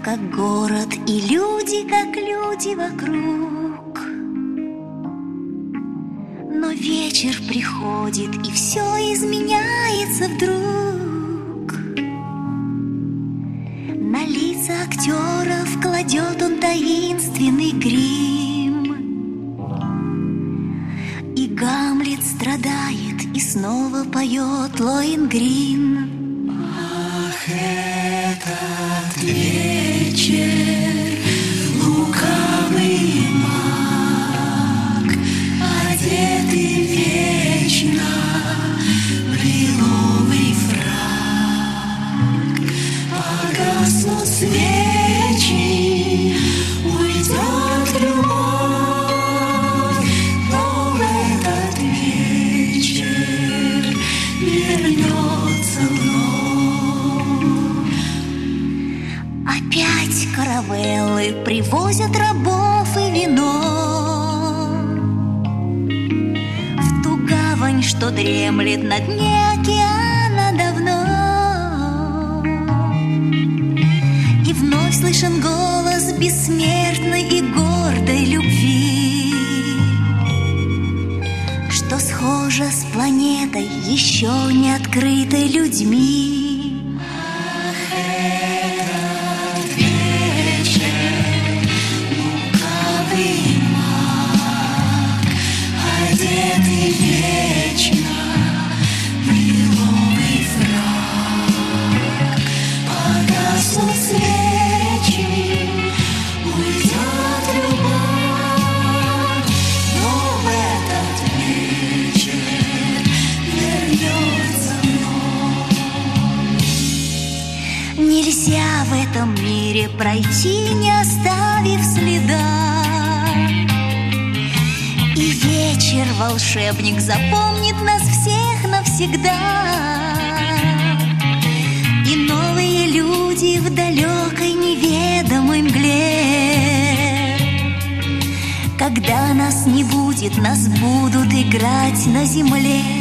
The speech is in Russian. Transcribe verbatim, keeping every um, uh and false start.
как город, и люди, как люди вокруг. Но вечер приходит, и все изменяется вдруг. На лица актеров кладет он таинственный грим, и Гамлет страдает и снова поет Лоэнгрин. Ах, этот вечер, лукавый маг, одетый вечно в лиловый фрак. Погаснут свечи, уйдет любовь, но в этот вечер вернется вновь. Опять каравеллы привозят рабов и вино в ту гавань, что дремлет на дне океана давно. И вновь слышен голос бессмертной и гордой любви, что схожа с планетой, еще не открытой людьми. Одетый вечно в лиловый фрак. Погаснут свечи, уйдет любовь, но в этот вечер вернется вновь. Нельзя в этом мире пройти, не оставив следа. И вечер волшебник запомнит нас всех навсегда. И новые люди в далекой неведомой мгле. Когда нас не будет, нас будут играть на земле.